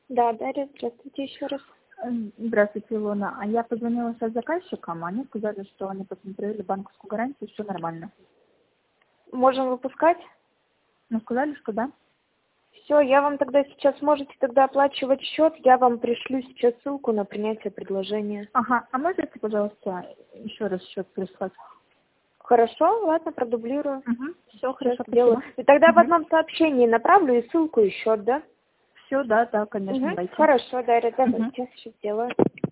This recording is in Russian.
Да, Дарья, здравствуйте еще раз. Здравствуйте, Илона. А я позвонила сейчас заказчикам, они сказали, что они посмотрели банковскую гарантию, все нормально. Можем выпускать? Ну, сказали, что да. Все, я вам тогда сейчас можете тогда оплачивать счет, я вам пришлю сейчас ссылку на принятие предложения. Ага, а можете, пожалуйста, еще раз счет прислать? Хорошо, ладно, продублирую. Угу. Все, Сейчас хорошо, сделаю. спасибо. И тогда в одном сообщении направлю и ссылку и счет, да? Все, да, конечно, давайте. Хорошо, Дарья, давайте, сейчас сделаю.